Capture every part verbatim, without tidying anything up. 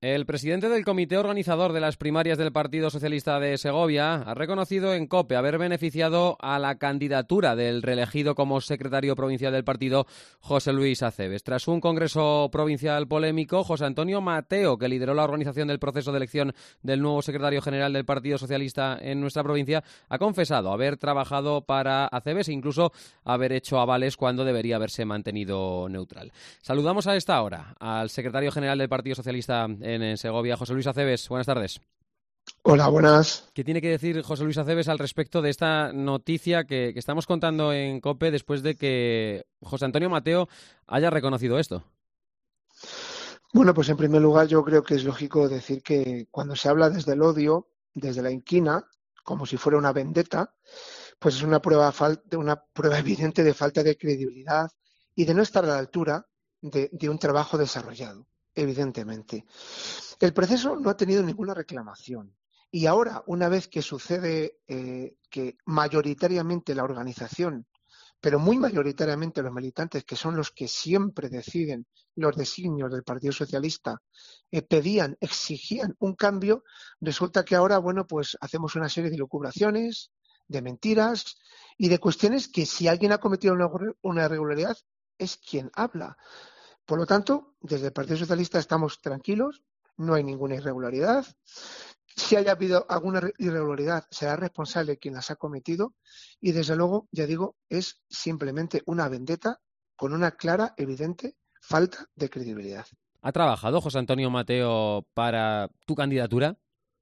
El presidente del comité organizador de las primarias del Partido Socialista de Segovia ha reconocido en COPE haber beneficiado a la candidatura del reelegido como secretario provincial del partido, José Luis Acebes. Tras un congreso provincial polémico, José Antonio Mateo, que lideró la organización del proceso de elección del nuevo secretario general del Partido Socialista en nuestra provincia, ha confesado haber trabajado para Acebes e incluso haber hecho avales cuando debería haberse mantenido neutral. Saludamos a esta hora al secretario general del Partido Socialista en en Segovia, José Luis Acebes. Buenas tardes. Hola, buenas. ¿Qué tiene que decir José Luis Acebes al respecto de esta noticia que, que estamos contando en COPE después de que José Antonio Mateo haya reconocido esto? Bueno, pues en primer lugar yo creo que es lógico decir que cuando se habla desde el odio, desde la inquina, como si fuera una vendetta, pues es una prueba, una prueba evidente de falta de credibilidad y de no estar a la altura de, de un trabajo desarrollado. Evidentemente. El proceso no ha tenido ninguna reclamación y ahora, una vez que sucede eh, que mayoritariamente la organización, pero muy mayoritariamente los militantes, que son los que siempre deciden los designios del Partido Socialista, eh, pedían, exigían un cambio, resulta que ahora, bueno, pues hacemos una serie de lucubraciones, de mentiras y de cuestiones que si alguien ha cometido una, una irregularidad es quien habla. Por lo tanto, desde el Partido Socialista estamos tranquilos, no hay ninguna irregularidad. Si haya habido alguna irregularidad, será responsable quien las ha cometido y, desde luego, ya digo, es simplemente una vendetta con una clara, evidente falta de credibilidad. ¿Ha trabajado José Antonio Mateo para tu candidatura?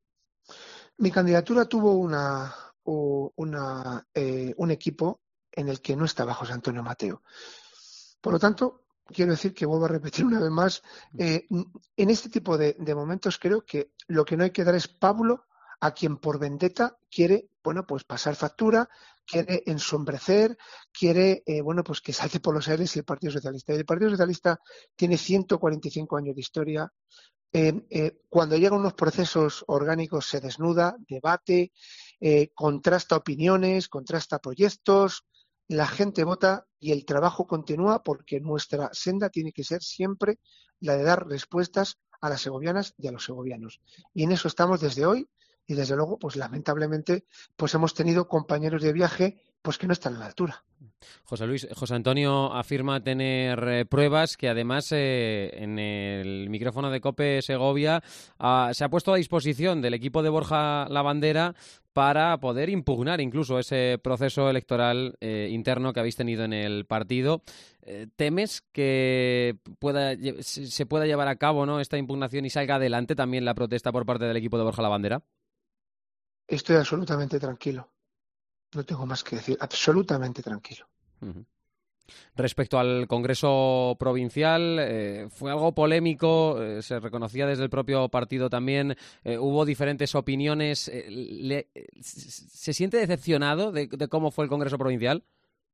Mi candidatura tuvo una, una, eh, un equipo en el que no estaba José Antonio Mateo. Por lo tanto, quiero decir que vuelvo a repetir una vez más, eh, en este tipo de, de momentos creo que lo que no hay que dar es pábulo a quien por vendetta quiere, bueno, pues pasar factura, quiere ensombrecer, quiere, eh, bueno, pues que salte por los aires el Partido Socialista. Y el Partido Socialista tiene ciento cuarenta y cinco años de historia. Eh, eh, cuando llegan unos procesos orgánicos se desnuda, debate, eh, contrasta opiniones, contrasta proyectos. La gente vota y el trabajo continúa porque nuestra senda tiene que ser siempre la de dar respuestas a las segovianas y a los segovianos. Y en eso estamos desde hoy y desde luego, pues lamentablemente, pues hemos tenido compañeros de viaje pues que no están a la altura. José Luis, José Antonio afirma tener eh, pruebas que además eh, en el micrófono de COPE Segovia ah, se ha puesto a disposición del equipo de Borja Lavandera para poder impugnar incluso ese proceso electoral eh, interno que habéis tenido en el partido. Eh, ¿Temes que pueda, se pueda llevar a cabo, ¿no?, esta impugnación y salga adelante también la protesta por parte del equipo de Borja Lavandera? Estoy absolutamente tranquilo. No tengo más que decir. Absolutamente tranquilo. Uh-huh. Respecto al Congreso Provincial, eh, fue algo polémico, eh, se reconocía desde el propio partido también, eh, hubo diferentes opiniones. Eh, le, ¿Se siente decepcionado de, de cómo fue el Congreso Provincial?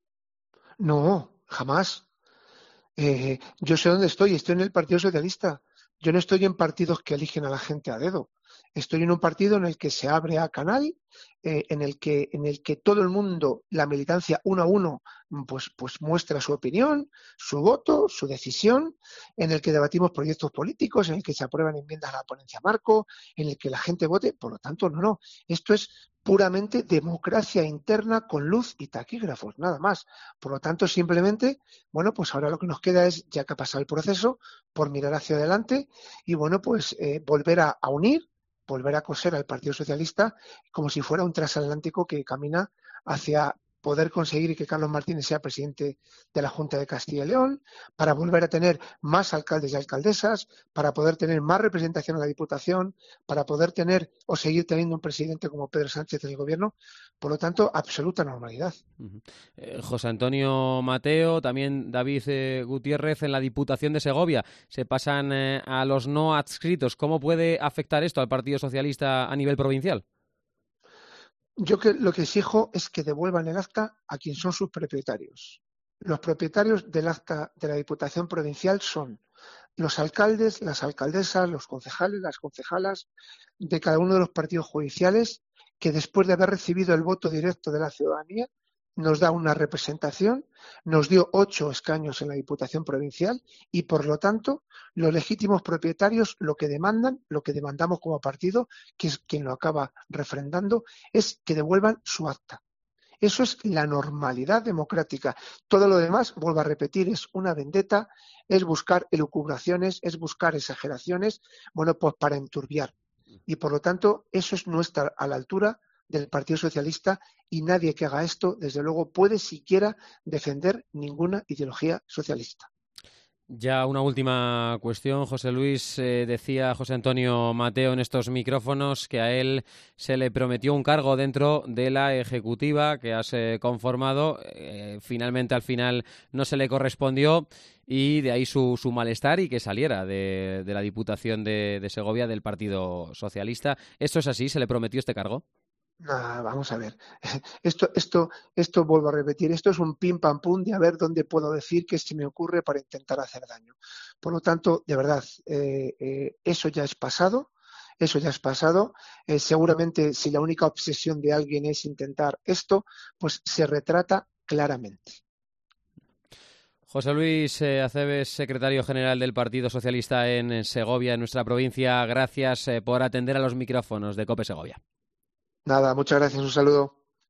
No, jamás. Eh, yo sé dónde estoy, estoy en el Partido Socialista. Yo no estoy en partidos que eligen a la gente a dedo. Estoy en un partido en el que se abre a canal, eh, en el que en el que todo el mundo, la militancia uno a uno, pues, pues muestra su opinión, su voto, su decisión, en el que debatimos proyectos políticos, en el que se aprueban enmiendas a la ponencia marco, en el que la gente vote. Por lo tanto, no, no. Esto es puramente democracia interna con luz y taquígrafos, nada más. Por lo tanto, simplemente, bueno, pues ahora lo que nos queda es, ya que ha pasado el proceso, por mirar hacia adelante y, bueno, pues eh, volver a, a unir, volver a coser al Partido Socialista como si fuera un transatlántico que camina hacia poder conseguir que Carlos Martínez sea presidente de la Junta de Castilla y León, para volver a tener más alcaldes y alcaldesas, para poder tener más representación en la Diputación, para poder tener o seguir teniendo un presidente como Pedro Sánchez en el gobierno. Por lo tanto, absoluta normalidad. Uh-huh. Eh, José Antonio Mateo, también David eh, Gutiérrez en la Diputación de Segovia. Se pasan eh, a los no adscritos. ¿Cómo puede afectar esto al Partido Socialista a nivel provincial? Yo que, lo que exijo es que devuelvan el acta a quien son sus propietarios. Los propietarios del acta de la Diputación Provincial son los alcaldes, las alcaldesas, los concejales, las concejalas de cada uno de los partidos judiciales que, después de haber recibido el voto directo de la ciudadanía, nos da una representación, nos dio ocho escaños en la Diputación Provincial y, por lo tanto, los legítimos propietarios lo que demandan, lo que demandamos como partido, que es quien lo acaba refrendando, es que devuelvan su acta. Eso es la normalidad democrática. Todo lo demás, vuelvo a repetir, es una vendetta, es buscar elucubraciones, es buscar exageraciones, bueno, pues para enturbiar. Y, por lo tanto, eso es no estar a la altura del Partido Socialista y nadie que haga esto, desde luego, puede siquiera defender ninguna ideología socialista. Ya una última cuestión, José Luis. Eh, decía José Antonio Mateo en estos micrófonos que a él se le prometió un cargo dentro de la ejecutiva que has eh, conformado. Eh, finalmente, al final, no se le correspondió y de ahí su, su malestar y que saliera de, de la Diputación de, de Segovia del Partido Socialista. ¿Esto es así? ¿Se le prometió este cargo? Nah, vamos a ver, esto, esto, esto vuelvo a repetir, esto es un pim pam pum de a ver dónde puedo decir que se me ocurre para intentar hacer daño. Por lo tanto, de verdad, eh, eh, eso ya es pasado, eso ya es pasado. Eh, seguramente si la única obsesión de alguien es intentar esto, pues se retrata claramente. José Luis eh, Acebes, secretario general del Partido Socialista en Segovia, en nuestra provincia, gracias eh, por atender a los micrófonos de COPE Segovia. Nada, muchas gracias, un saludo.